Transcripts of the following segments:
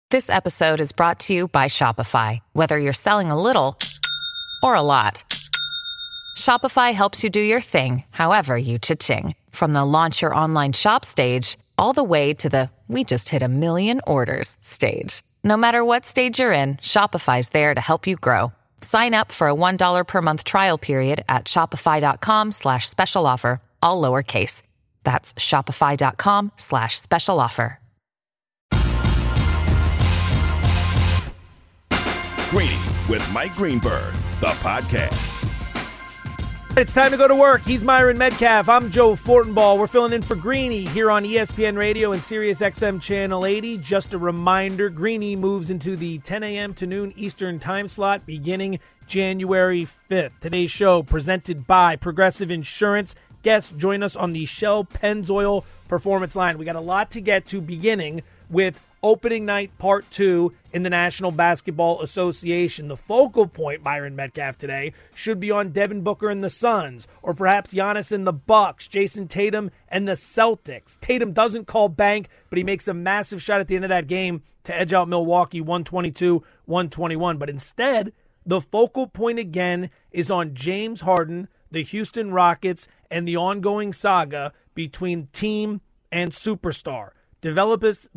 This episode is brought to you by Shopify. Whether you're selling a little or a lot, Shopify helps you do your thing, however you cha-ching. From the launch your online shop stage, all the way to the we just hit 1 million orders stage. No matter what stage you're in, Shopify's there to help you grow. Sign up for a $1 per month trial period at shopify.com/special offer, all lowercase. That's shopify.com/special offer. Greeny with Mike Greenberg, the podcast. It's time to go to work. He's Myron Metcalf. I'm Joe Fortenbaugh. We're filling in for Greeny here on ESPN Radio and Sirius XM Channel 80. Just a reminder, Greeny moves into the 10 a.m. to noon Eastern time slot beginning January 5th. Today's show presented by Progressive Insurance. Guests join us on the Shell Pennzoil Performance Line. We got a lot to get to, beginning with opening night part 2 in the National Basketball Association. The focal point, Myron Metcalf, today should be on Devin Booker and the Suns, or perhaps Giannis and the Bucks, Jason Tatum and the Celtics. Tatum doesn't call bank, but he makes a massive shot at the end of that game to edge out Milwaukee 122-121. But instead, the focal point again is on James Harden, the Houston Rockets, and the ongoing saga between team and superstar. Developments,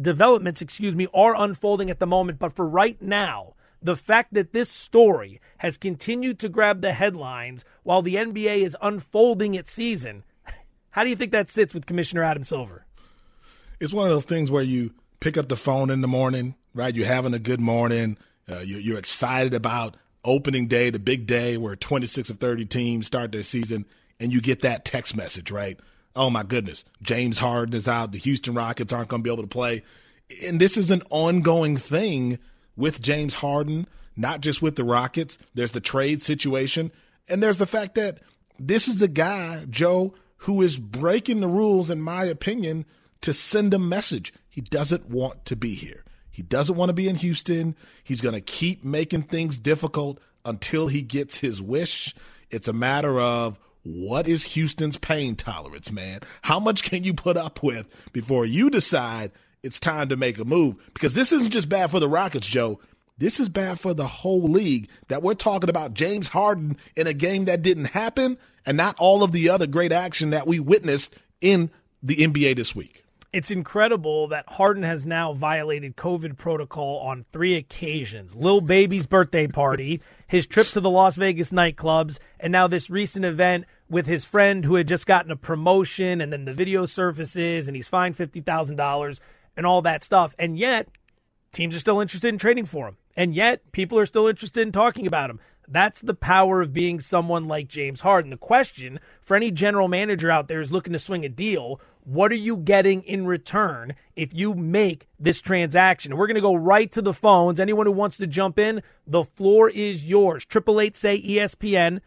are unfolding at the moment, but for right now, the fact that this story has continued to grab the headlines while the NBA is unfolding its season, how do you think that sits with Commissioner Adam Silver? It's one of those things where you pick up the phone in the morning, right? You're having a good morning. You're excited about opening day, the big day where 26 of 30 teams start their season, and you get that text message, right? Oh, my goodness, James Harden is out. The Houston Rockets aren't going to be able to play. And this is an ongoing thing with James Harden, not just with the Rockets. There's the trade situation, and there's the fact that this is a guy, Joe, who is breaking the rules, in my opinion, to send a message. He doesn't want to be here. He doesn't want to be in Houston. He's going to keep making things difficult until he gets his wish. It's a matter of, what is Houston's pain tolerance, man? How much can you put up with before you decide it's time to make a move? Because this isn't just bad for the Rockets, Joe. This is bad for the whole league, that we're talking about James Harden in a game that didn't happen and not all of the other great action that we witnessed in the NBA this week. It's incredible that Harden has now violated COVID protocol on 3 occasions. Lil Baby's birthday party, his trip to the Las Vegas nightclubs, and now this recent event with his friend who had just gotten a promotion, and then the video surfaces, and he's fined $50,000 and all that stuff. And yet, teams are still interested in trading for him. And yet, people are still interested in talking about him. That's the power of being someone like James Harden. The question for any general manager out there is looking to swing a deal, what are you getting in return if you make this transaction? And we're going to go right to the phones. Anyone who wants to jump in, the floor is yours. 888-SAY-ESPN,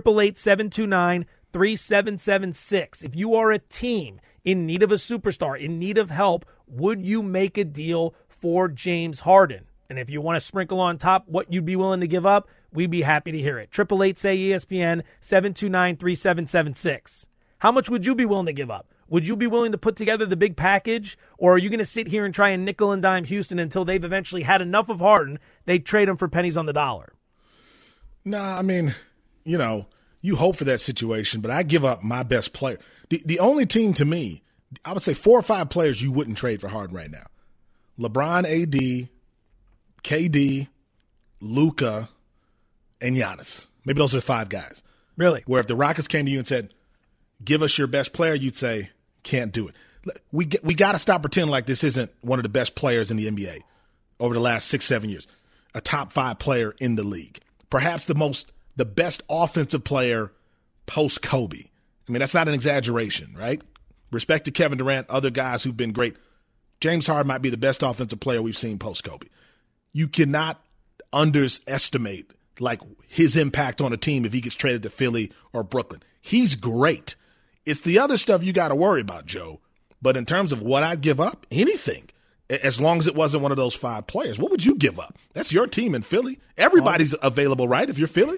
888-729-3776. If you are a team in need of a superstar, in need of help, would you make a deal for James Harden? And if you want to sprinkle on top what you'd be willing to give up, we'd be happy to hear it. 888-SAY-ESPN, 729-3776. How much would you be willing to give up? Would you be willing to put together the big package, or are you going to sit here and try and nickel and dime Houston until they've eventually had enough of Harden, they trade him for pennies on the dollar? Nah, I mean, you hope for that situation, but I give up my best player. The only team to me, I would say 4 or 5 players you wouldn't trade for Harden right now. LeBron, AD, KD, Luka, and Giannis. Maybe those are 5 guys. Really? Where if the Rockets came to you and said, give us your best player, you'd say, can't do it. We got to stop pretending like this isn't one of the best players in the NBA over the last 6-7 years. A top 5 player in the league. Perhaps the best offensive player post Kobe. I mean, that's not an exaggeration, right? Respect to Kevin Durant, other guys who've been great. James Harden might be the best offensive player we've seen post Kobe. You cannot underestimate his impact on a team if he gets traded to Philly or Brooklyn. He's great. It's the other stuff you got to worry about, Joe. But in terms of what I'd give up, anything, as long as it wasn't one of those 5 players. What would you give up? That's your team in Philly. Everybody's available, right, if you're Philly?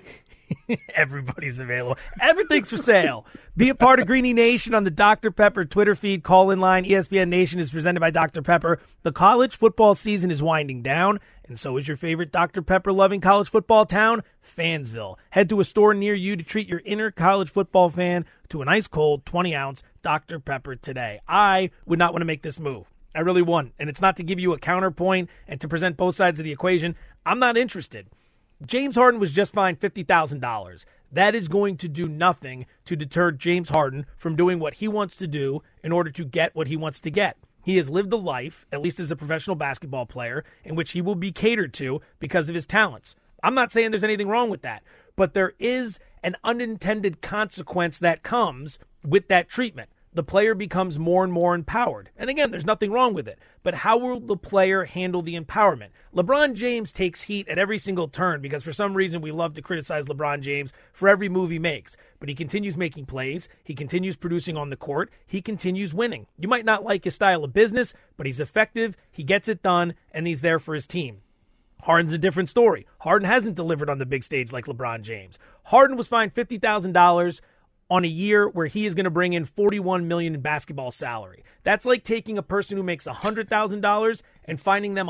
Everybody's available. Everything's for sale. Be a part of Greeny Nation on the Dr. Pepper Twitter feed. Call-in line. ESPN Nation is presented by Dr. Pepper. The college football season is winding down, and so is your favorite Dr. Pepper-loving college football town, Fansville. Head to a store near you to treat your inner college football fan to an ice-cold 20-ounce Dr. Pepper today. I would not want to make this move. I really wouldn't. And it's not to give you a counterpoint and to present both sides of the equation. I'm not interested. James Harden was just fined $50,000. That is going to do nothing to deter James Harden from doing what he wants to do in order to get what he wants to get. He has lived a life, at least as a professional basketball player, in which he will be catered to because of his talents. I'm not saying there's anything wrong with that, but there is an unintended consequence that comes with that treatment. The player becomes more and more empowered. And again, there's nothing wrong with it. But how will the player handle the empowerment? LeBron James takes heat at every single turn because for some reason we love to criticize LeBron James for every move he makes. But he continues making plays. He continues producing on the court. He continues winning. You might not like his style of business, but he's effective. He gets it done, and he's there for his team. Harden's a different story. Harden hasn't delivered on the big stage like LeBron James. Harden was fined $50,000 on a year where he is going to bring in $41 million in basketball salary. That's like taking a person who makes $100,000 and finding them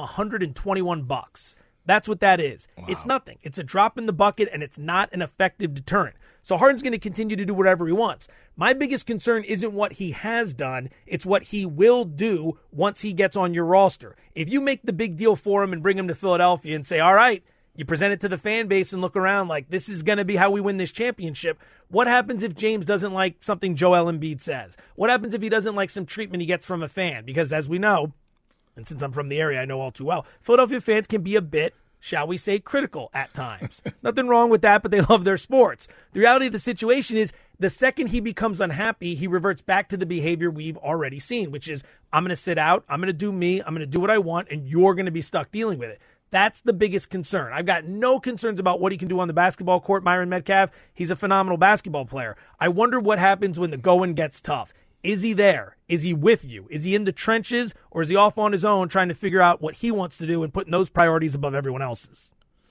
$121. That's what that is. Wow. It's nothing. It's a drop in the bucket, and it's not an effective deterrent. So Harden's going to continue to do whatever he wants. My biggest concern isn't what he has done. It's what he will do once he gets on your roster. If you make the big deal for him and bring him to Philadelphia and say, all right, you present it to the fan base and look around like this is going to be how we win this championship. What happens if James doesn't like something Joel Embiid says? What happens if he doesn't like some treatment he gets from a fan? Because as we know, and since I'm from the area, I know all too well, Philadelphia fans can be a bit, shall we say, critical at times. Nothing wrong with that, but they love their sports. The reality of the situation is the second he becomes unhappy, he reverts back to the behavior we've already seen, which is I'm going to sit out, I'm going to do me, I'm going to do what I want, and you're going to be stuck dealing with it. That's the biggest concern. I've got no concerns about what he can do on the basketball court, Myron Metcalf. He's a phenomenal basketball player. I wonder what happens when the going gets tough. Is he there? Is he with you? Is he in the trenches, or is he off on his own trying to figure out what he wants to do and putting those priorities above everyone else's?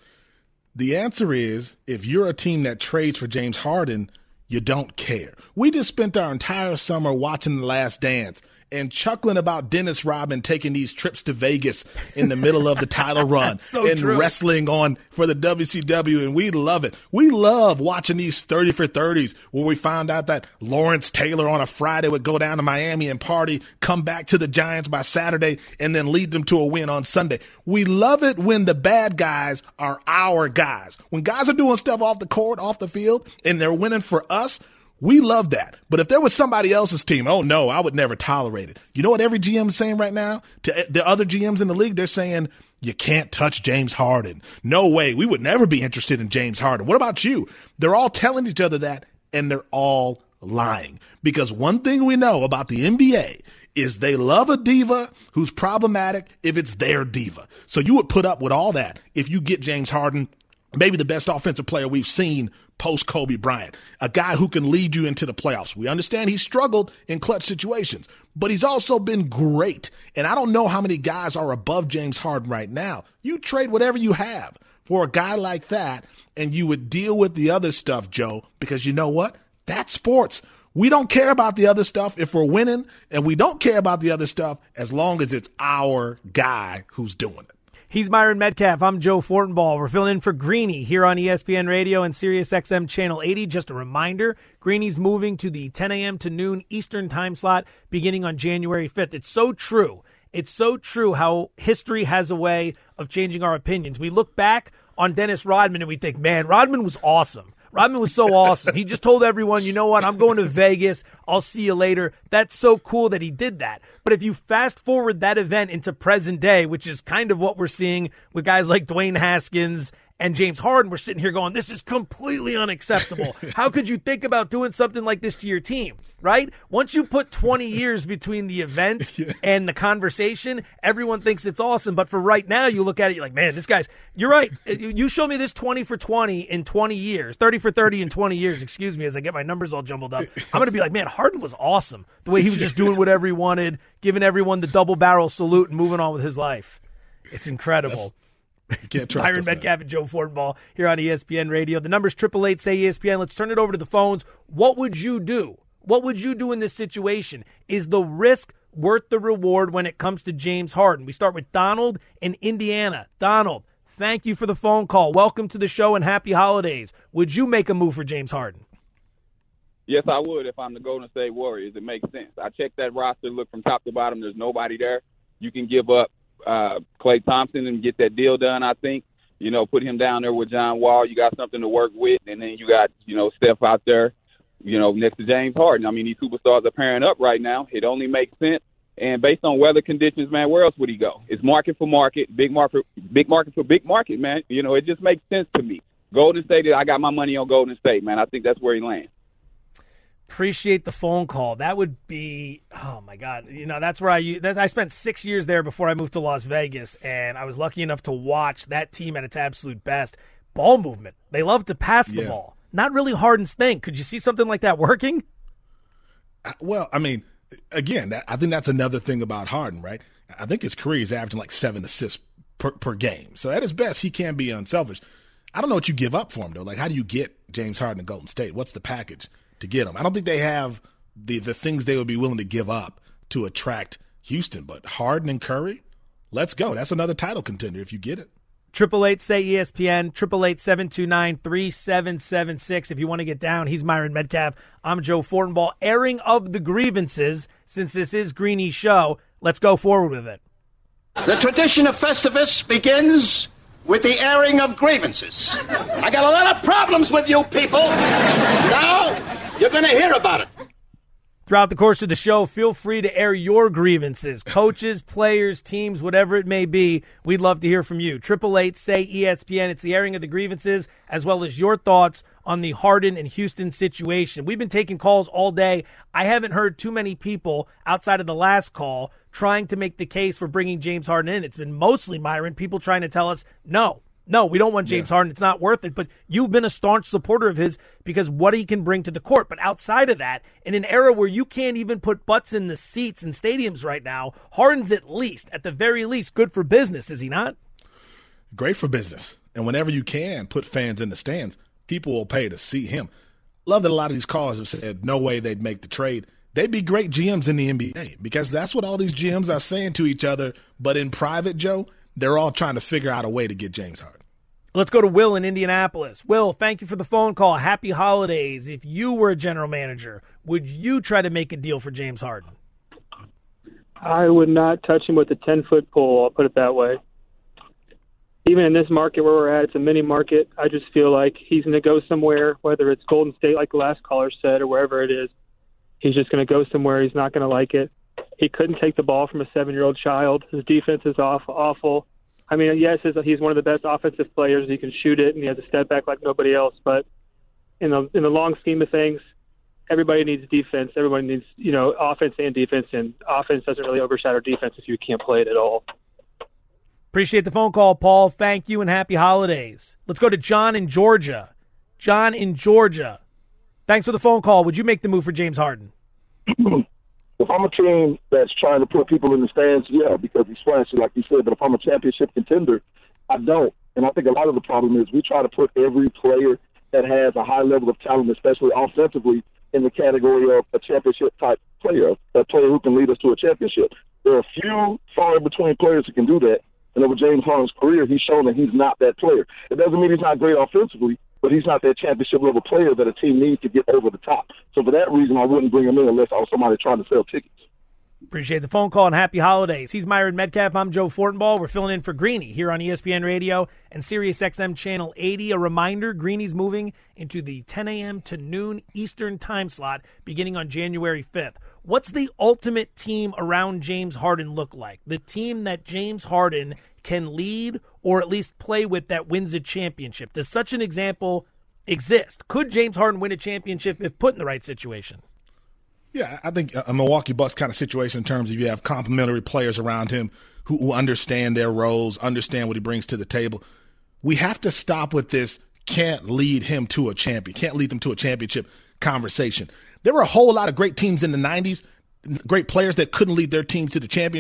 The answer is, if you're a team that trades for James Harden, you don't care. We just spent our entire summer watching The Last Dance and chuckling about Dennis Rodman taking these trips to Vegas in the middle of the title run and true. Wrestling on for the WCW, and we love it. We love watching these 30 for 30s where we found out that Lawrence Taylor on a Friday would go down to Miami and party, come back to the Giants by Saturday, and then lead them to a win on Sunday. We love it when the bad guys are our guys. When guys are doing stuff off the court, off the field, and they're winning for us, we love that. But if there was somebody else's team, oh no, I would never tolerate it. You know what every GM is saying right now? To the other GMs in the league, they're saying, you can't touch James Harden. No way. We would never be interested in James Harden. What about you? They're all telling each other that, and they're all lying. Because one thing we know about the NBA is they love a diva who's problematic if it's their diva. So you would put up with all that if you get James Harden, maybe the best offensive player we've seen post Kobe Bryant, a guy who can lead you into the playoffs. We understand he struggled in clutch situations, but he's also been great. And I don't know how many guys are above James Harden right now. You trade whatever you have for a guy like that, and you would deal with the other stuff, Joe, because you know what? That's sports. We don't care about the other stuff if we're winning, and we don't care about the other stuff as long as it's our guy who's doing it. He's Myron Metcalf. I'm Joe Fortenbaugh. We're filling in for Greeny here on ESPN Radio and Sirius XM Channel 80. Just a reminder, Greeny's moving to the 10 a.m. to noon Eastern time slot beginning on January 5th. It's so true. It's so true how history has a way of changing our opinions. We look back on Dennis Rodman and we think, man, Rodman was awesome. Rodman was so awesome. He just told everyone, you know what, I'm going to Vegas. I'll see you later. That's so cool that he did that. But if you fast forward that event into present day, which is kind of what we're seeing with guys like Dwayne Haskins and James Harden, we're sitting here going, this is completely unacceptable. How could you think about doing something like this to your team, right? Once you put 20 years between the event and the conversation, everyone thinks it's awesome. But for right now, you look at it, you're like, man, this guy's, you're right. You show me this 20 for 20 in 20 years, 30 for 30 in 20 years, excuse me, as I get my numbers all jumbled up. I'm going to be like, man, Harden was awesome. The way he was just doing whatever he wanted, giving everyone the double barrel salute and moving on with his life. It's incredible. You can't trust Myron us, man. Metcalf and Joe Fortenbaugh here on ESPN Radio. The number's 888-SAY-ESPN. Let's turn it over to the phones. What would you do? What would you do in this situation? Is the risk worth the reward when it comes to James Harden? We start with Donald in Indiana. Donald, thank you for the phone call. Welcome to the show and happy holidays. Would you make a move for James Harden? Yes, I would if I'm the Golden State Warriors. It makes sense. I checked that roster, look from top to bottom. There's nobody there. You can give up Klay Thompson and get that deal done, I think. Put him down there with John Wall. You got something to work with. And then you got, Steph out there, next to James Harden. I mean, these superstars are pairing up right now. It only makes sense. And based on weather conditions, man, where else would he go? It's market for market, big market for big market, man. It just makes sense to me. Golden State, I got my money on Golden State, man. I think that's where he lands. Appreciate the phone call. That would be, oh my God. That's where I spent 6 years there before I moved to Las Vegas, and I was lucky enough to watch that team at its absolute best. Ball movement. They love to pass the ball. Not really Harden's thing. Could you see something like that working? Well, I mean, again, I think that's another thing about Harden, right? I think his career is averaging like 7 assists per game. So at his best, he can be unselfish. I don't know what you give up for him, though. Like, how do you get James Harden to Golden State? What's the package to get him? I don't think they have the things they would be willing to give up to attract Houston. But Harden and Curry, let's go. That's another title contender if you get it. 888-SAY-ESPN, 888-729-3776. If you want to get down, he's Myron Metcalf. I'm Joe Fortenbaugh. Airing of the grievances, since this is Greeny's show. Let's go forward with it. The tradition of Festivus begins with the airing of grievances. I got a lot of problems with you people. Now, you're going to hear about it. Throughout the course of the show, feel free to air your grievances. Coaches, players, teams, whatever it may be, we'd love to hear from you. 888-SAY-ESPN. It's the airing of the grievances, as well as your thoughts on the Harden and Houston situation. We've been taking calls all day. I haven't heard too many people outside of the last call trying to make the case for bringing James Harden in. It's been mostly, Myron, people trying to tell us, no, we don't want James Harden. It's not worth it. But you've been a staunch supporter of his because what he can bring to the court. But outside of that, in an era where you can't even put butts in the seats in stadiums right now, Harden's at the very least, good for business, is he not? Great for business. And whenever you can put fans in the stands, people will pay to see him. Love that a lot of these callers have said no way they'd make the trade. They'd be great GMs in the NBA because that's what all these GMs are saying to each other. But in private, Joe, they're all trying to figure out a way to get James Harden. Let's go to Will in Indianapolis. Will, thank you for the phone call. Happy holidays. If you were a general manager, would you try to make a deal for James Harden? I would not touch him with a 10-foot pole, I'll put it that way. Even in this market where we're at, it's a mini market. I just feel like he's going to go somewhere, whether it's Golden State like the last caller said or wherever it is. He's just going to go somewhere. He's not going to like it. He couldn't take the ball from a 7-year-old child. His defense is awful. I mean, yes, he's one of the best offensive players. He can shoot it, and he has a step back like nobody else. But in the long scheme of things, everybody needs defense. Everybody needs, offense and defense, and offense doesn't really overshadow defense if you can't play it at all. Appreciate the phone call, Paul. Thank you, and happy holidays. Let's go to John in Georgia. John in Georgia. Thanks for the phone call. Would you make the move for James Harden? If I'm a team that's trying to put people in the stands, yeah, because he's flashy, like you said. But if I'm a championship contender, I don't. And I think a lot of the problem is we try to put every player that has a high level of talent, especially offensively, in the category of a championship-type player, a player who can lead us to a championship. There are a few far in between players who can do that. And over James Harden's career, he's shown that he's not that player. It doesn't mean he's not great offensively, but he's not that championship-level player that a team needs to get over the top. So for that reason, I wouldn't bring him in unless I was somebody trying to sell tickets. Appreciate the phone call and happy holidays. He's Myron Metcalf. I'm Joe Fortenbaugh. We're filling in for Greeny here on ESPN Radio and Sirius XM Channel 80. A reminder, Greeny's moving into the 10 a.m. to noon Eastern time slot beginning on January 5th. What's the ultimate team around James Harden look like? The team that James Harden can lead or at least play with that wins a championship. Does such an example exist? Could James Harden win a championship if put in the right situation? Yeah, I think a Milwaukee Bucks kind of situation in terms of you have complementary players around him who understand their roles, understand what he brings to the table. We have to stop with this can't lead him to a champion, can't lead them to a championship conversation. There were a whole lot of great teams in the 90s, great players that couldn't lead their team to the championship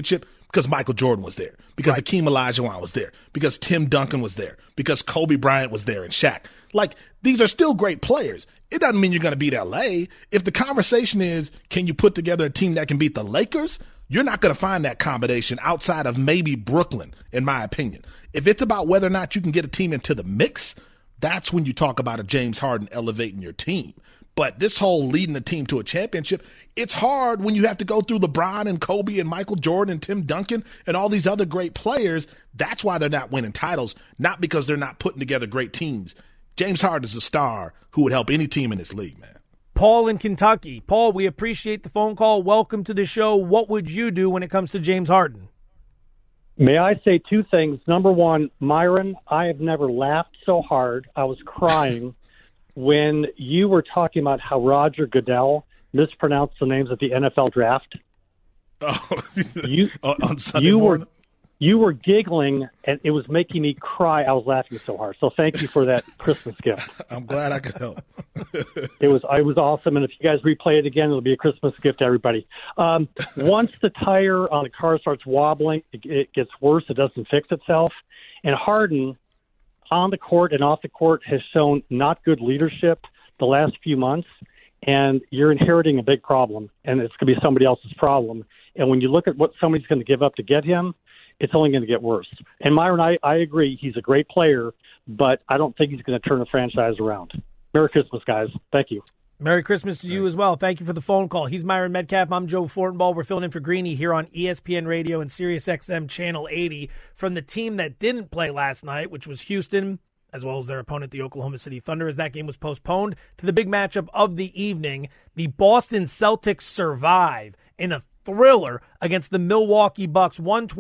because Michael Jordan was there, because Hakeem Olajuwon was there, because Tim Duncan was there, because Kobe Bryant was there and Shaq. Like, these are still great players. It doesn't mean you're going to beat LA. If the conversation is, can you put together a team that can beat the Lakers? You're not going to find that combination outside of maybe Brooklyn, in my opinion. If it's about whether or not you can get a team into the mix, that's when you talk about a James Harden elevating your team. But this whole leading the team to a championship, it's hard when you have to go through LeBron and Kobe and Michael Jordan and Tim Duncan and all these other great players. That's why they're not winning titles, not because they're not putting together great teams. James Harden is a star who would help any team in this league, man. Paul in Kentucky. Paul, we appreciate the phone call. Welcome to the show. What would you do when it comes to James Harden? May I say two things? Number one, Myron, I have never laughed so hard. I was crying when you were talking about how Roger Goodell mispronounced the names of the NFL draft. Oh, on Sunday morning? You were giggling, and it was making me cry. I was laughing so hard. So thank you for that Christmas gift. I'm glad I could help. It was awesome, and if you guys replay it again, it'll be a Christmas gift to everybody. Once the tire on the car starts wobbling, it gets worse. It doesn't fix itself. And Harden, on the court and off the court, has shown not good leadership the last few months, and you're inheriting a big problem, and it's going to be somebody else's problem. And when you look at what somebody's going to give up to get him, it's only going to get worse. And Myron, I agree, he's a great player, but I don't think he's going to turn the franchise around. Merry Christmas, guys. Thank you. Merry Christmas to you as well. Thank you for the phone call. He's Myron Metcalf. I'm Joe Fortenbaugh. We're filling in for Greeny here on ESPN Radio and Sirius XM Channel 80 from the team that didn't play last night, which was Houston, as well as their opponent, the Oklahoma City Thunder, as that game was postponed to the big matchup of the evening. The Boston Celtics survive in a thriller against the Milwaukee Bucks,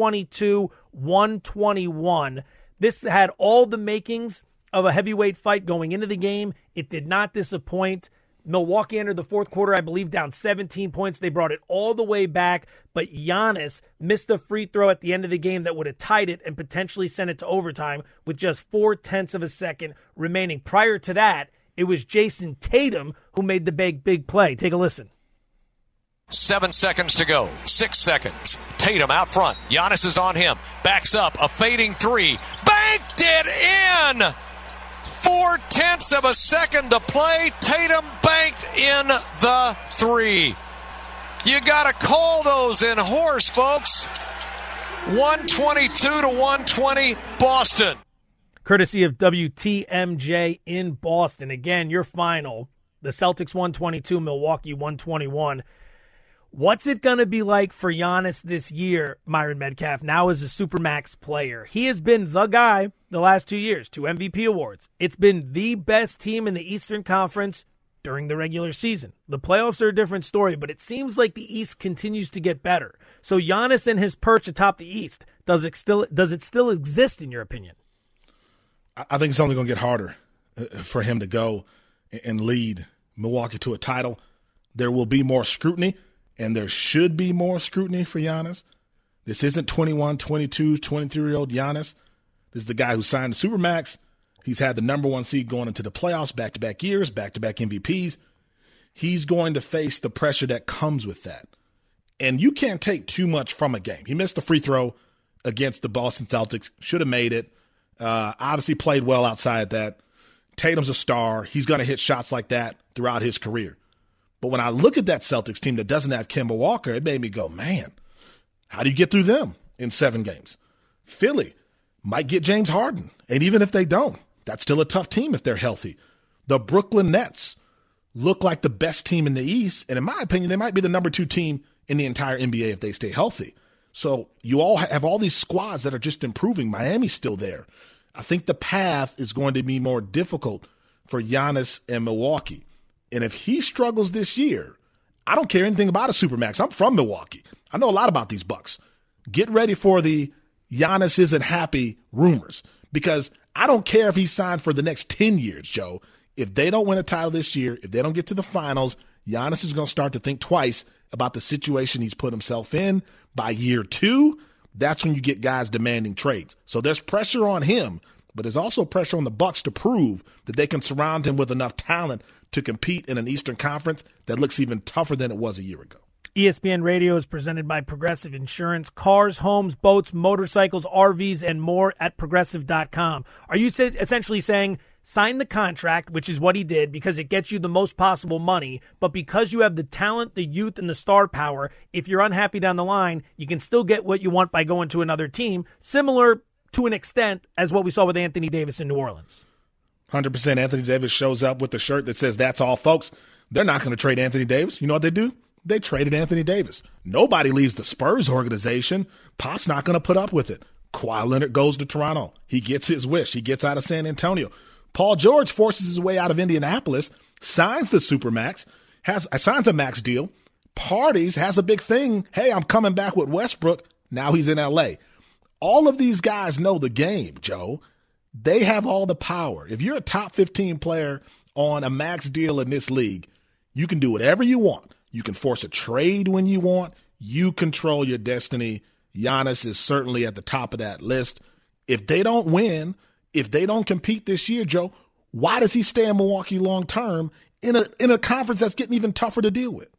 122-121. This had all the makings of a heavyweight fight going into the game. It did not disappoint. Milwaukee entered the fourth quarter, I believe, down 17 points. They brought it all the way back, but Giannis missed a free throw at the end of the game that would have tied it and potentially sent it to overtime with just 0.4 of a second remaining. Prior to that, it was Jason Tatum who made the big play. Take a listen. 7 seconds to go. 6 seconds. Tatum out front. Giannis is on him. Backs up. A fading three. Banked it in! 0.4 of a second to play. Tatum banked in the three. You got to call those in horse, folks. 122-120 Boston. Courtesy of WTMJ in Boston. Again, your final. The Celtics 122, Milwaukee 121. What's it going to be like for Giannis this year, Myron Metcalf, now as a Supermax player? He has been the guy the last 2 years, 2 MVP awards. It's been the best team in the Eastern Conference during the regular season. The playoffs are a different story, but it seems like the East continues to get better. So Giannis and his perch atop the East, does it still exist in your opinion? I think it's only going to get harder for him to go and lead Milwaukee to a title. There will be more scrutiny. And there should be more scrutiny for Giannis. This isn't 21, 22, 23-year-old Giannis. This is the guy who signed the Supermax. He's had the number one seed going into the playoffs, back-to-back years, back-to-back MVPs. He's going to face the pressure that comes with that. And you can't take too much from a game. He missed the free throw against the Boston Celtics. Should have made it. Obviously played well outside that. Tatum's a star. He's going to hit shots like that throughout his career. But when I look at that Celtics team that doesn't have Kemba Walker, it made me go, man, how do you get through them in 7 games? Philly might get James Harden. And even if they don't, that's still a tough team if they're healthy. The Brooklyn Nets look like the best team in the East. And in my opinion, they might be the number 2 team in the entire NBA if they stay healthy. So you all have all these squads that are just improving. Miami's still there. I think the path is going to be more difficult for Giannis and Milwaukee. And if he struggles this year, I don't care anything about a Supermax. I'm from Milwaukee. I know a lot about these Bucks. Get ready for the Giannis isn't happy rumors, because I don't care if he's signed for the next 10 years, Joe. If they don't win a title this year, if they don't get to the finals, Giannis is going to start to think twice about the situation he's put himself in. By year 2, that's when you get guys demanding trades. So there's pressure on him, but there's also pressure on the Bucks to prove that they can surround him with enough talent to compete in an Eastern Conference that looks even tougher than it was a year ago. ESPN Radio is presented by Progressive Insurance. Cars, homes, boats, motorcycles, RVs, and more at Progressive.com. Are you essentially saying sign the contract, which is what he did, because it gets you the most possible money, but because you have the talent, the youth, and the star power, if you're unhappy down the line, you can still get what you want by going to another team, similar to an extent as what we saw with Anthony Davis in New Orleans? 100% Anthony Davis shows up with a shirt that says, "That's all, folks." They're not going to trade Anthony Davis. You know what they do? They traded Anthony Davis. Nobody leaves the Spurs organization. Pop's not going to put up with it. Kawhi Leonard goes to Toronto. He gets his wish. He gets out of San Antonio. Paul George forces his way out of Indianapolis, signs the Supermax, signs a max deal, parties, has a big thing. Hey, I'm coming back with Westbrook. Now he's in L.A. All of these guys know the game, Joe. They have all the power. If you're a top 15 player on a max deal in this league, you can do whatever you want. You can force a trade when you want. You control your destiny. Giannis is certainly at the top of that list. If they don't win, if they don't compete this year, Joe, why does he stay in Milwaukee long term in a conference that's getting even tougher to deal with?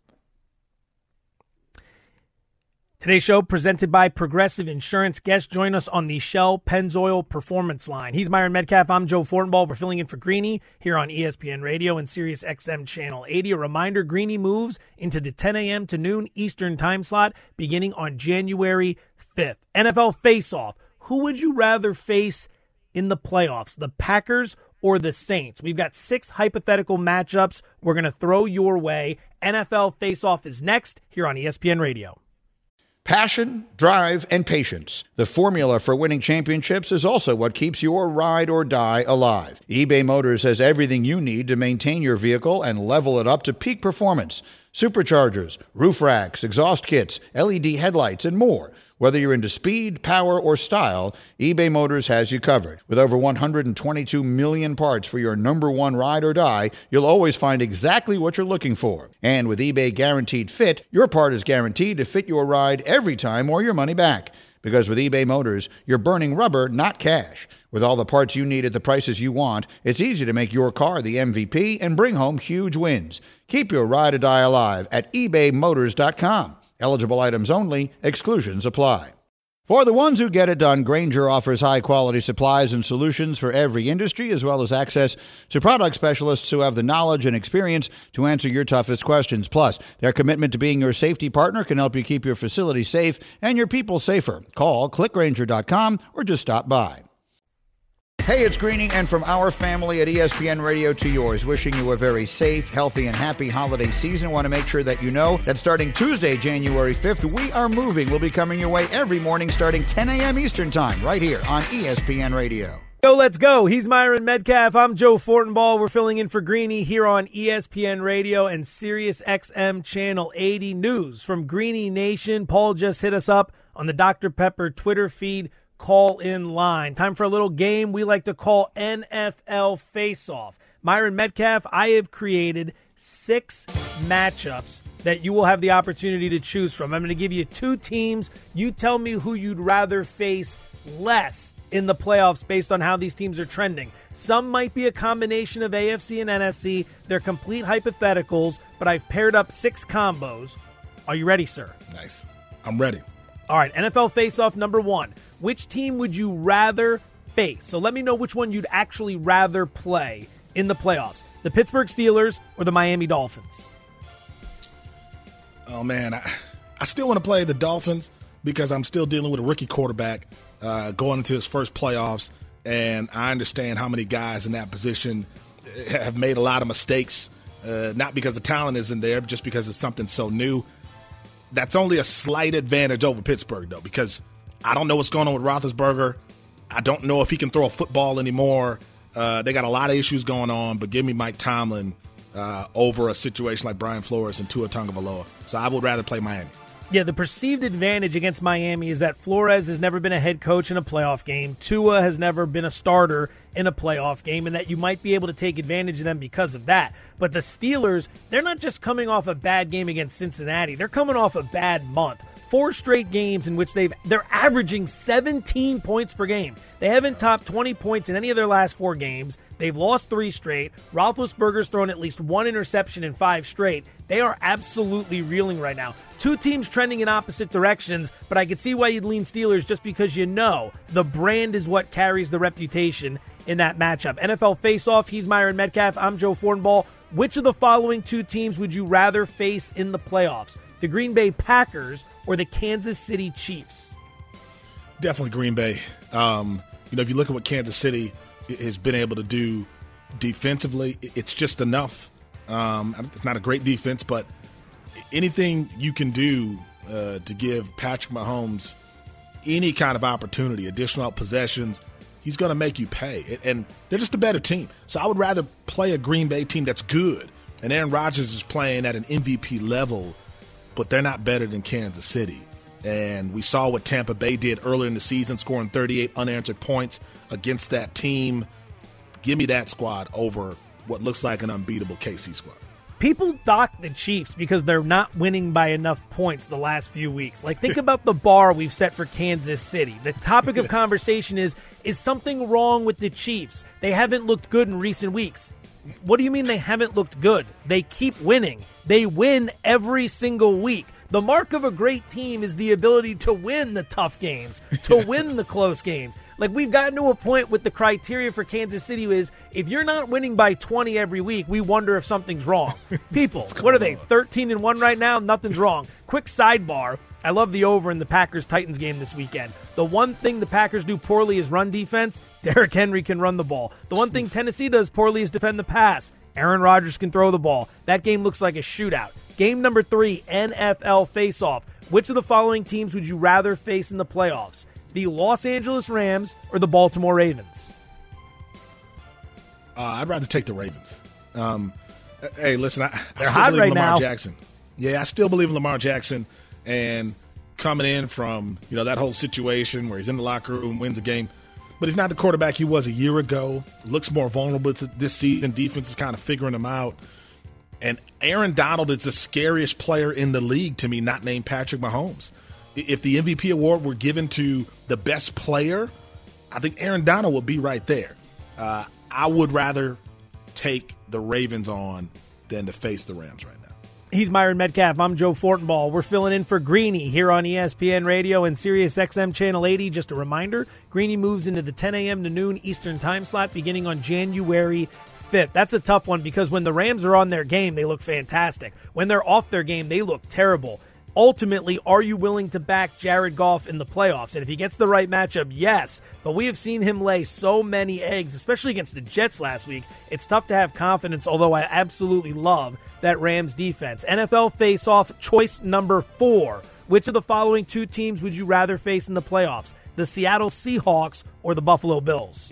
Today's show presented by Progressive Insurance. Guests join us on the Shell Pennzoil Performance Line. He's Myron Metcalf. I'm Joe Fortenbaugh. We're filling in for Greeny here on ESPN Radio and Sirius XM Channel 80. A reminder, Greeny moves into the 10 a.m. to noon Eastern time slot beginning on January 5th. NFL face-off. Who would you rather face in the playoffs, the Packers or the Saints? We've got 6 hypothetical matchups we're going to throw your way. NFL face-off is next here on ESPN Radio. Passion, drive, and patience. The formula for winning championships is also what keeps your ride or die alive. eBay Motors has everything you need to maintain your vehicle and level it up to peak performance. Superchargers, roof racks, exhaust kits, LED headlights, and more. Whether you're into speed, power, or style, eBay Motors has you covered. With over 122 million parts for your number one ride or die, you'll always find exactly what you're looking for. And with eBay Guaranteed Fit, your part is guaranteed to fit your ride every time or your money back. Because with eBay Motors, you're burning rubber, not cash. With all the parts you need at the prices you want, it's easy to make your car the MVP and bring home huge wins. Keep your ride or die alive at ebaymotors.com. Eligible items only. Exclusions apply. For the ones who get it done, Grainger offers high-quality supplies and solutions for every industry, as well as access to product specialists who have the knowledge and experience to answer your toughest questions. Plus, their commitment to being your safety partner can help you keep your facility safe and your people safer. Call, clickgrainger.com, or just stop by. Hey, it's Greeny, and from our family at ESPN Radio to yours, wishing you a very safe, healthy, and happy holiday season. Want to make sure that you know that starting Tuesday, January 5th, We Are Moving will be coming your way every morning starting 10 a.m. Eastern Time, right here on ESPN Radio. Let's go. He's Myron Metcalf. I'm Joe Fortenbaugh. We're filling in for Greeny here on ESPN Radio and Sirius XM Channel 80. News from Greeny Nation. Paul just hit us up on the Dr. Pepper Twitter feed. Call in line. Time for a little game we like to call NFL Face-Off. Myron Metcalf, I have created 6 matchups that you will have the opportunity to choose from. I'm going to give you 2 teams. You tell me who you'd rather face less in the playoffs based on how these teams are trending. Some might be a combination of AFC and NFC. They're complete hypotheticals, but I've paired up 6 combos. Are you ready, sir? Nice. I'm ready. All right, NFL Face-Off number 1. Which team would you rather face? So let me know which one you'd actually rather play in the playoffs. The Pittsburgh Steelers or the Miami Dolphins? Oh, man, I still want to play the Dolphins because I'm still dealing with a rookie quarterback going into his first playoffs, and I understand how many guys in that position have made a lot of mistakes, not because the talent isn't there, but just because it's something so new. That's only a slight advantage over Pittsburgh, though, because I don't know what's going on with Roethlisberger. I don't know if he can throw a football anymore. They got a lot of issues going on, but give me Mike Tomlin over a situation like Brian Flores and Tua Tagovailoa. So I would rather play Miami. Yeah, the perceived advantage against Miami is that Flores has never been a head coach in a playoff game. Tua has never been a starter in a playoff game, and that you might be able to take advantage of them because of that. But the Steelers, they're not just coming off a bad game against Cincinnati. They're coming off a bad month. 4 straight games in which they're averaging 17 points per game. They haven't topped 20 points in any of their last 4 games. They've lost 3 straight. Roethlisberger's thrown at least 1 interception in 5 straight. They are absolutely reeling right now. 2 teams trending in opposite directions, but I could see why you'd lean Steelers just because the brand is what carries the reputation in that matchup. NFL Face-Off, he's Myron Metcalf. I'm Joe Fortenbaugh. Which of the following 2 teams would you rather face in the playoffs? The Green Bay Packers or the Kansas City Chiefs? Definitely Green Bay. If you look at what Kansas City has been able to do defensively, it's just enough. It's not a great defense, but anything you can do to give Patrick Mahomes any kind of opportunity, additional possessions, he's going to make you pay. And they're just a better team. So I would rather play a Green Bay team that's good. And Aaron Rodgers is playing at an MVP level, but they're not better than Kansas City. And we saw what Tampa Bay did earlier in the season, scoring 38 unanswered points against that team. Give me that squad over what looks like an unbeatable KC squad. People dock the Chiefs because they're not winning by enough points the last few weeks. Like, think about the bar we've set for Kansas City. The topic of conversation is something wrong with the Chiefs? They haven't looked good in recent weeks. What do you mean they haven't looked good? They keep winning. They win every single week. The mark of a great team is the ability to win the tough games, to win the close games. Like, we've gotten to a point with the criteria for Kansas City is if you're not winning by 20 every week, we wonder if something's wrong. People, what are they, 13-1 right now? Nothing's wrong. Quick sidebar. I love the over in the Packers-Titans game this weekend. The one thing the Packers do poorly is run defense. Derrick Henry can run the ball. The one thing Tennessee does poorly is defend the pass. Aaron Rodgers can throw the ball. That game looks like a shootout. Game number 3, NFL face-off. Which of the following teams would you rather face in the playoffs? The Los Angeles Rams or the Baltimore Ravens? I'd rather take the Ravens. Hey, listen, I They're still hot believe right in Lamar now. Jackson. Yeah, I still believe in Lamar Jackson. And coming in from that whole situation where he's in the locker room, wins a game, but he's not the quarterback he was a year ago. Looks more vulnerable this season. Defense is kind of figuring him out. And Aaron Donald is the scariest player in the league to me, not named Patrick Mahomes. If the MVP award were given to the best player, I think Aaron Donald would be right there. I would rather take the Ravens on than to face the Rams right now. He's Myron Metcalf. I'm Joe Fortenbaugh. We're filling in for Greeny here on ESPN Radio and Sirius XM Channel 80. Just a reminder, Greeny moves into the 10 a.m. to noon Eastern time slot beginning on January 5th. That's a tough one because when the Rams are on their game, they look fantastic. When they're off their game, they look terrible. Ultimately, are you willing to back Jared Goff in the playoffs? And if he gets the right matchup, yes. But we have seen him lay so many eggs, especially against the Jets last week. It's tough to have confidence, although I absolutely love that Rams defense. NFL face-off choice number 4. Which of the following 2 teams would you rather face in the playoffs? The Seattle Seahawks or the Buffalo Bills?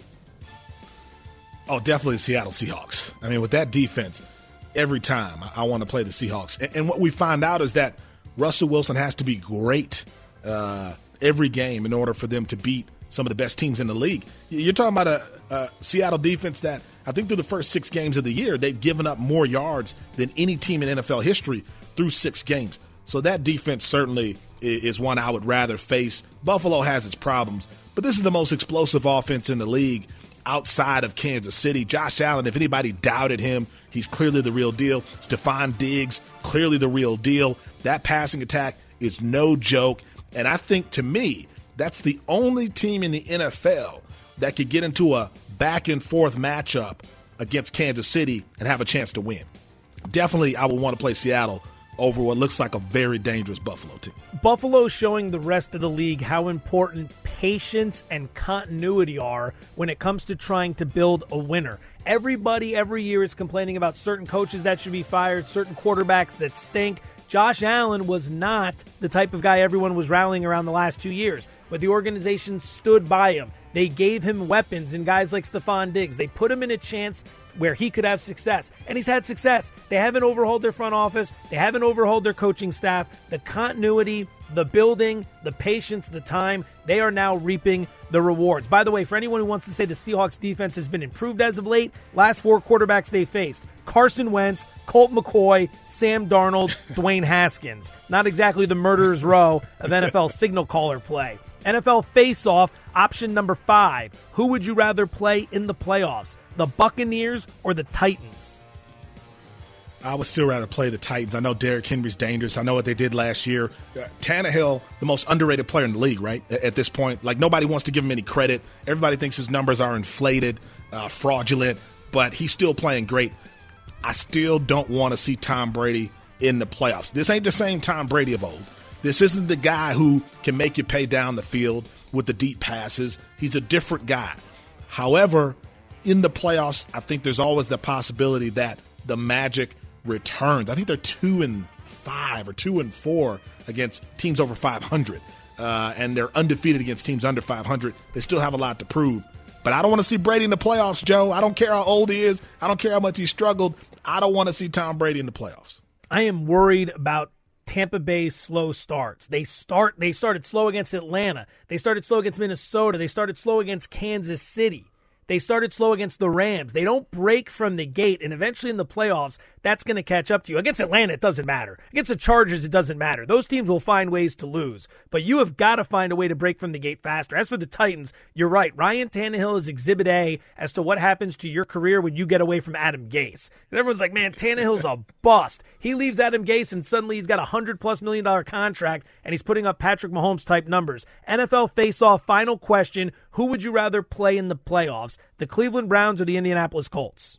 Oh, definitely the Seattle Seahawks. I mean, with that defense, every time I want to play the Seahawks. And what we find out is that Russell Wilson has to be great every game in order for them to beat some of the best teams in the league. You're talking about a Seattle defense that I think through the first 6 games of the year, they've given up more yards than any team in NFL history through 6 games. So that defense certainly is one I would rather face. Buffalo has its problems, but this is the most explosive offense in the league outside of Kansas City. Josh Allen, if anybody doubted him, he's clearly the real deal. Stephon Diggs, clearly the real deal. That passing attack is no joke. And I think, to me, that's the only team in the NFL that could get into a back-and-forth matchup against Kansas City and have a chance to win. Definitely, I would want to play Seattle over what looks like a very dangerous Buffalo team. Buffalo showing the rest of the league how important patience and continuity are when it comes to trying to build a winner. Everybody every year is complaining about certain coaches that should be fired, certain quarterbacks that stink. Josh Allen was not the type of guy everyone was rallying around the last 2 years, but the organization stood by him. They gave him weapons and guys like Stephon Diggs. They put him in a chance where he could have success, and he's had success. They haven't overhauled their front office. They haven't overhauled their coaching staff. The continuity the building, the patience, the time, they are now reaping the rewards. By the way, for anyone who wants to say the Seahawks defense has been improved as of late, last 4 quarterbacks they faced: Carson Wentz, Colt McCoy, Sam Darnold, Dwayne Haskins. Not exactly the murderer's row of NFL signal caller play. NFL face-off, option number 5. Who would you rather play in the playoffs, the Buccaneers or the Titans? I would still rather play the Titans. I know Derrick Henry's dangerous. I know what they did last year. Tannehill, the most underrated player in the league, right, at this point. Like, nobody wants to give him any credit. Everybody thinks his numbers are inflated, fraudulent, but he's still playing great. I still don't want to see Tom Brady in the playoffs. This ain't the same Tom Brady of old. This isn't the guy who can make you pay down the field with the deep passes. He's a different guy. However, in the playoffs, I think there's always the possibility that the magic returns. I think they're 2-5 or 2-4 against teams over 500, and they're undefeated against teams under 500. They still have a lot to prove. But I don't want to see Brady in the playoffs, Joe. I don't care how old he is. I don't care how much he struggled. I don't want to see Tom Brady in the playoffs. I am worried about Tampa Bay's slow starts. They started slow against Atlanta. They started slow against Minnesota. They started slow against Kansas City. They started slow against the Rams. They don't break from the gate, and eventually in the playoffs, that's going to catch up to you. Against Atlanta, it doesn't matter. Against the Chargers, it doesn't matter. Those teams will find ways to lose, but you have got to find a way to break from the gate faster. As for the Titans, you're right. Ryan Tannehill is Exhibit A as to what happens to your career when you get away from Adam Gase. And everyone's like, man, Tannehill's a bust. He leaves Adam Gase, and suddenly he's got a $100+ million contract, and he's putting up Patrick Mahomes-type numbers. NFL face-off, final question. Who would you rather play in the playoffs, the Cleveland Browns or the Indianapolis Colts?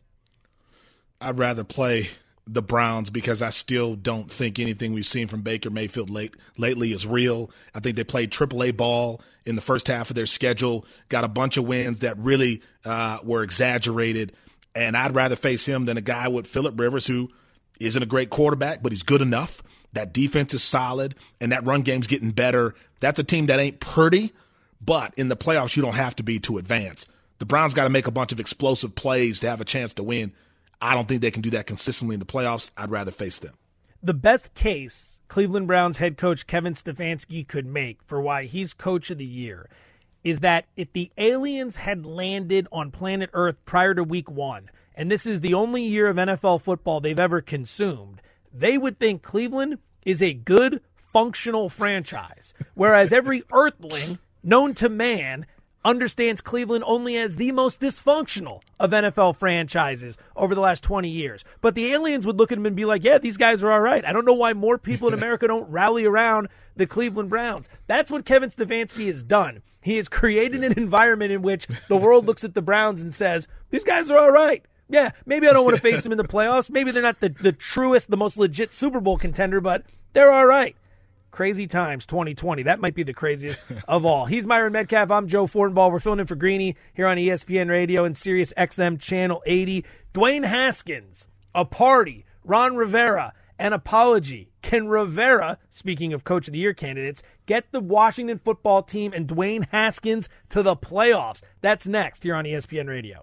I'd rather play the Browns because I still don't think anything we've seen from Baker Mayfield lately is real. I think they played AAA ball in the first half of their schedule, got a bunch of wins that really were exaggerated, and I'd rather face him than a guy with Phillip Rivers who isn't a great quarterback, but he's good enough. That defense is solid, and that run game's getting better. That's a team that ain't pretty, but in the playoffs, you don't have to be to advance. The Browns got to make a bunch of explosive plays to have a chance to win. I don't think they can do that consistently in the playoffs. I'd rather face them. The best case Cleveland Browns head coach Kevin Stefanski could make for why he's coach of the year is that if the aliens had landed on planet Earth prior to week 1, and this is the only year of NFL football they've ever consumed, they would think Cleveland is a good, functional franchise, whereas every earthling known to man understands Cleveland only as the most dysfunctional of NFL franchises over the last 20 years. But the aliens would look at them and be like, yeah, these guys are all right. I don't know why more people in America don't rally around the Cleveland Browns. That's what Kevin Stefanski has done. He has created an environment in which the world looks at the Browns and says, these guys are all right. Yeah, maybe I don't want to face them in the playoffs. Maybe they're not the truest, the most legit Super Bowl contender, but they're all right. Crazy times, 2020. That might be the craziest of all. He's Myron Metcalf. I'm Joe Fortenbaugh. We're filling in for Greeny here on ESPN Radio and Sirius XM Channel 80. Dwayne Haskins, a party. Ron Rivera, an apology. Can Rivera, speaking of Coach of the Year candidates, get the Washington football team and Dwayne Haskins to the playoffs? That's next here on ESPN Radio.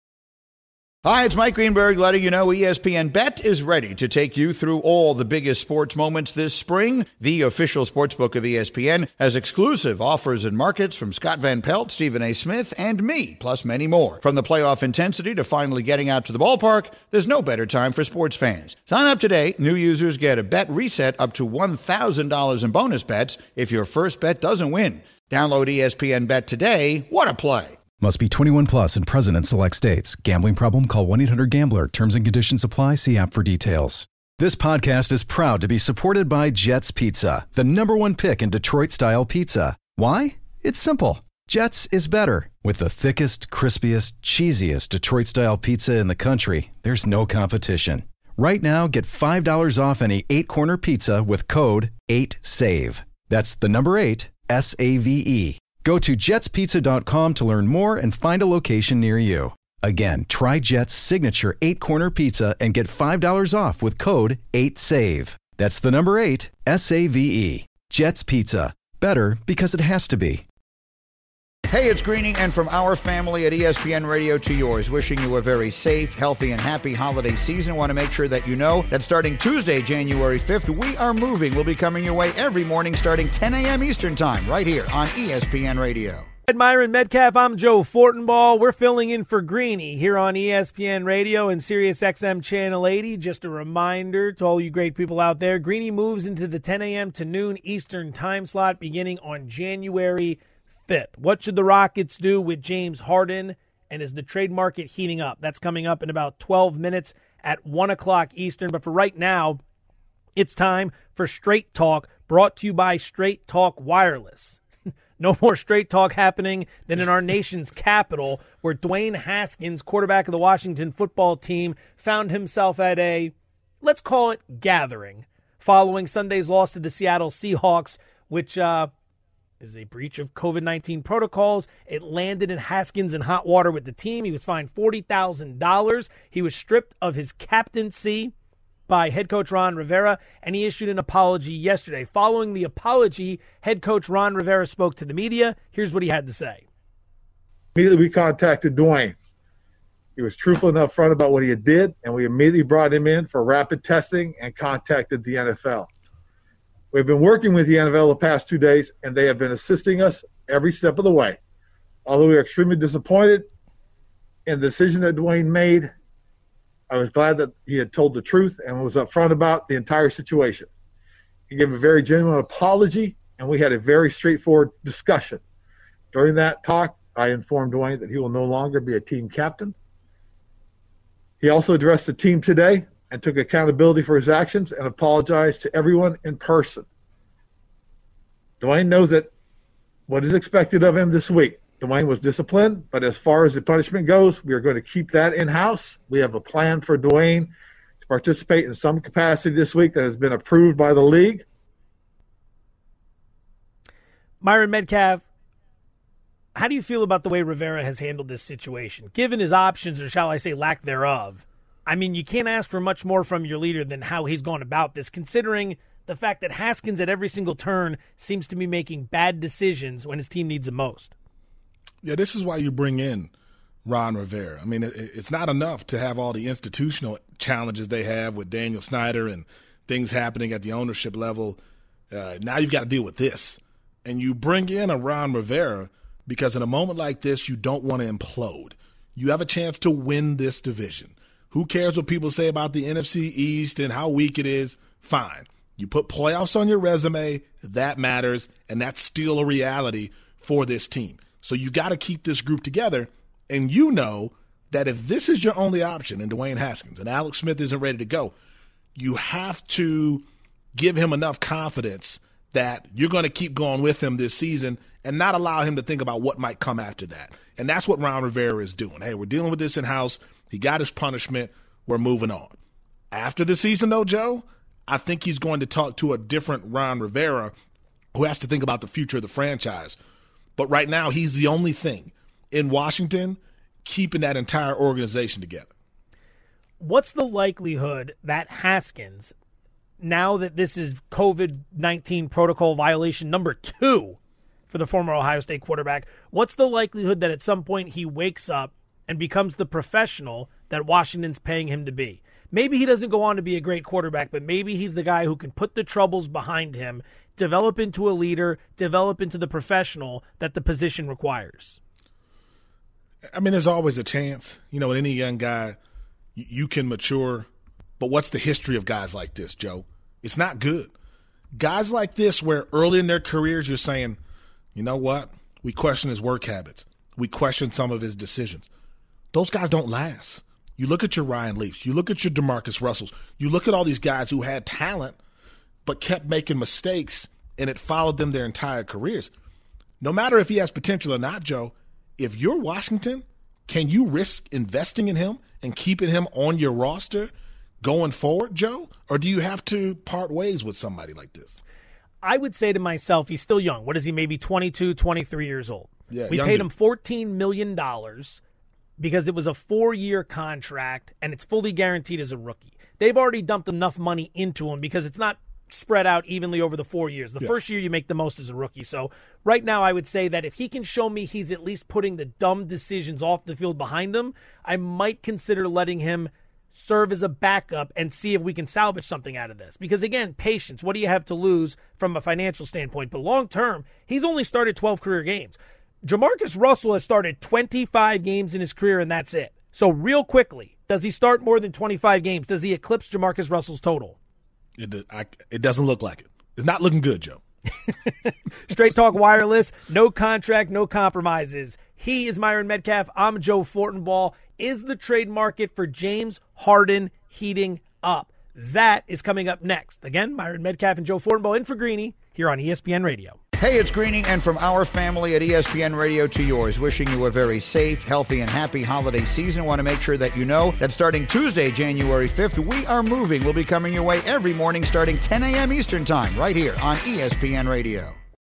Hi, it's Mike Greenberg letting you know ESPN Bet is ready to take you through all the biggest sports moments this spring. The official sportsbook of ESPN has exclusive offers and markets from Scott Van Pelt, Stephen A. Smith, and me, plus many more. From the playoff intensity to finally getting out to the ballpark, there's no better time for sports fans. Sign up today. New users get a bet reset up to $1,000 in bonus bets if your first bet doesn't win. Download ESPN Bet today. What a play. Must be 21 plus and present in select states. Gambling problem? Call 1-800-GAMBLER. Terms and conditions apply. See app for details. This podcast is proud to be supported by Jets Pizza, the #1 pick in Detroit-style pizza. Why? It's simple. Jets is better. With the thickest, crispiest, cheesiest Detroit-style pizza in the country, there's no competition. Right now, get $5 off any 8-corner pizza with code 8SAVE. That's the number 8, SAVE. Go to jetspizza.com to learn more and find a location near you. Again, try Jet's signature 8-corner pizza and get $5 off with code 8SAVE. That's the number 8, SAVE. Jet's Pizza. Better because it has to be. Hey, it's Greeny, and from our family at ESPN Radio to yours, wishing you a very safe, healthy, and happy holiday season. I want to make sure that you know that starting Tuesday, January 5th, we are moving. We'll be coming your way every morning starting 10 a.m. Eastern Time, right here on ESPN Radio. Myron Metcalf, I'm Joe Fortenbaugh. We're filling in for Greeny here on ESPN Radio and Sirius XM Channel 80. Just a reminder to all you great people out there, Greeny moves into the 10 a.m. to noon Eastern time slot beginning on January 5th. What should the Rockets do with James Harden, and is the trade market heating up? That's coming up in about 12 minutes at 1 o'clock Eastern. But for right now, it's time for Straight Talk, brought to you by Straight Talk Wireless. No more straight talk happening than in our nation's capital, where Dwayne Haskins, quarterback of the Washington football team, found himself at a, let's call it, gathering, following Sunday's loss to the Seattle Seahawks, which is a breach of COVID-19 protocols. It landed in Haskins in hot water with the team. He was fined $40,000. He was stripped of his captaincy by head coach Ron Rivera, and he issued an apology yesterday. Following the apology, head coach Ron Rivera spoke to the media. Here's what he had to say. Immediately we contacted Dwayne. He was truthful enough front about what he had did, and we immediately brought him in for rapid testing and contacted the NFL. We've been working with the NFL the past 2 days, and they have been assisting us every step of the way. Although we are extremely disappointed in the decision that Dwayne made, I was glad that he had told the truth and was upfront about the entire situation. He gave a very genuine apology, and we had a very straightforward discussion. During that talk, I informed Dwayne that he will no longer be a team captain. He also addressed the team today and took accountability for his actions and apologized to everyone in person. Dwayne knows that what is expected of him this week. Dwayne was disciplined, but as far as the punishment goes, we are going to keep that in-house. We have a plan for Dwayne to participate in some capacity this week that has been approved by the league. Myron Metcalf, how do you feel about the way Rivera has handled this situation? Given his options, or shall I say lack thereof, I mean, you can't ask for much more from your leader than how he's gone about this, considering the fact that Haskins at every single turn seems to be making bad decisions when his team needs him most. Yeah, this is why you bring in Ron Rivera. I mean, it's not enough to have all the institutional challenges they have with Daniel Snyder and things happening at the ownership level. Now you've got to deal with this. And you bring in a Ron Rivera because in a moment like this, you don't want to implode. You have a chance to win this division. Who cares what people say about the NFC East and how weak it is? Fine. You put playoffs on your resume, that matters, and that's still a reality for this team. So you got to keep this group together, and you know that if this is your only option in Dwayne Haskins and Alex Smith isn't ready to go, you have to give him enough confidence that you're going to keep going with him this season and not allow him to think about what might come after that. And that's what Ron Rivera is doing. Hey, we're dealing with this in-house. He got his punishment. We're moving on. After the season, though, Joe, I think he's going to talk to a different Ron Rivera who has to think about the future of the franchise. But right now, he's the only thing in Washington keeping that entire organization together. What's the likelihood that Haskins, now that this is COVID-19 protocol violation number 2 for the former Ohio State quarterback, what's the likelihood that at some point he wakes up and becomes the professional that Washington's paying him to be? Maybe he doesn't go on to be a great quarterback, but maybe he's the guy who can put the troubles behind him, develop into a leader, develop into the professional that the position requires. I mean, there's always a chance. You know, with any young guy, you can mature. But what's the history of guys like this, Joe? It's not good. Guys like this where early in their careers you're saying, you know what? We question his work habits. We question some of his decisions. Those guys don't last. You look at your Ryan Leafs. You look at your DeMarcus Russells. You look at all these guys who had talent but kept making mistakes, and it followed them their entire careers. No matter if he has potential or not, Joe, if you're Washington, can you risk investing in him and keeping him on your roster going forward, Joe? Or do you have to part ways with somebody like this? I would say to myself, he's still young. What is he, maybe 22, 23 years old? Yeah, we paid him $14 million because it was a 4-year contract, and it's fully guaranteed as a rookie. They've already dumped enough money into him because it's not spread out evenly over the 4 years. The first year you make the most as a rookie. So right now I would say that if he can show me he's at least putting the dumb decisions off the field behind him, I might consider letting him serve as a backup and see if we can salvage something out of this. Because again, patience, what do you have to lose from a financial standpoint? But long term, he's only started 12 career games. Jamarcus Russell has started 25 games in his career, and that's it. So real quickly, does he start more than 25 games? Does he eclipse Jamarcus Russell's total? It doesn't look like it. It's not looking good, Joe. Straight Talk Wireless, no contract, no compromises. He is Myron Metcalf. I'm Joe Fortenbaugh. Is the trade market for James Harden heating up? That is coming up next. Again, Myron Metcalf and Joe Fortenbaugh in for Greeny here on ESPN Radio. Hey, it's Greeny, and from our family at ESPN Radio to yours, wishing you a very safe, healthy, and happy holiday season. Want to make sure that you know that starting Tuesday, January 5th, We Are Moving will be coming your way every morning starting 10 a.m. Eastern Time right here on ESPN Radio.